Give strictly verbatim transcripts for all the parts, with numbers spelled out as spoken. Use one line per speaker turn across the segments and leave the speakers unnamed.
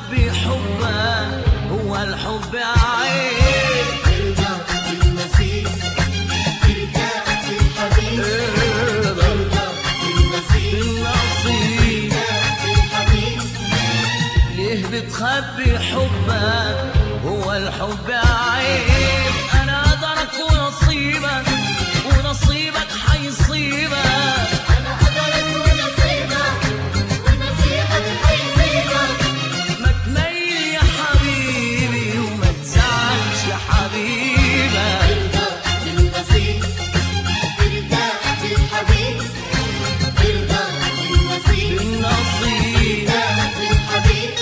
بتخبي حبك هو الحب عين.
ارجع بالنصيب ارجع بالحبيب ارجع بالنصيب
النصيب
ارجع بالحبيب.
ليه بتخبي حبك هو الحب عين. انا قدرك ونصيبك ونصيبك حيصيبك.
انا قدرك ونصيبك ونصيبك حيصيبك.
ما تميل يا حبيبي وما تزعلش يا حبيبك.
ارجع بالنصيب ارجع بالحبيب ارجع بالنصيب
النصيب
ارجع بالحبيب.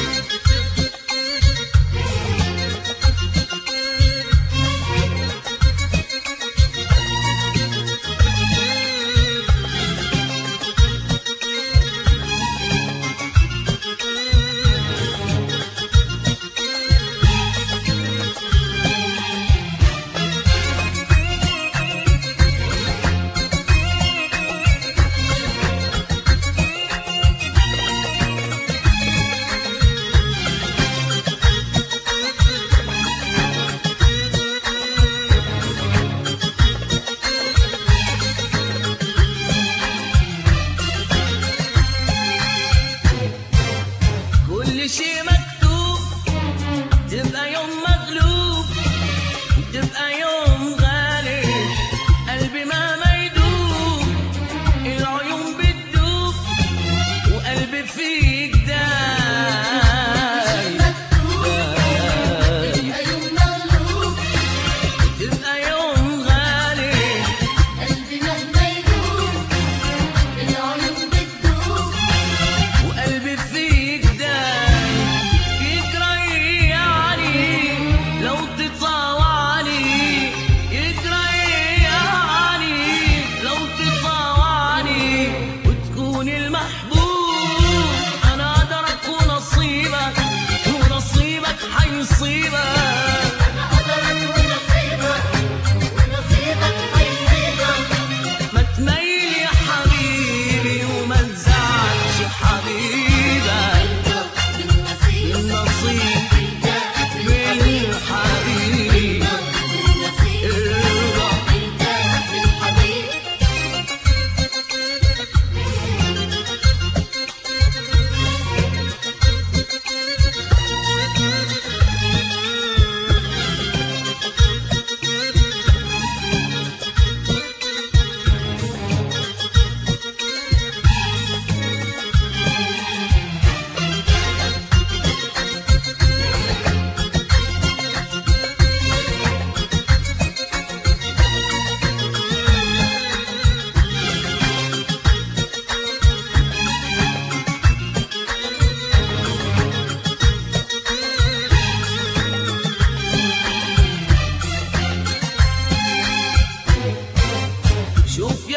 كل شيء مكتوب. تبقى يوم مغلوب تبقى يوم غالي. قلبي مهما يدوب العيون بتدوب وقلبي فيك دايب.
تبقى يوم مغلوب
تبقى يوم غالي.
قلبي مهما يدوب العيون بتدوب.
وقلبي فيك دايب. يجرى يعني لو تطاوعني. يجرى يعني لو تطاوعني وتكون المحبوب. انا قدرك ونصيبك ونصيبك حيصيبك.
انا قدرك ونصيبك ونصيبك حيصيبك.
ما تميل يا حبيبي وما تزعلش حبيبك.
ارجع بالنصيب
النصيب
ارجع بالحبيب
بالحبيب
ارجع بالنصيب
ارجع.
ارجع بالحبيب.
شوف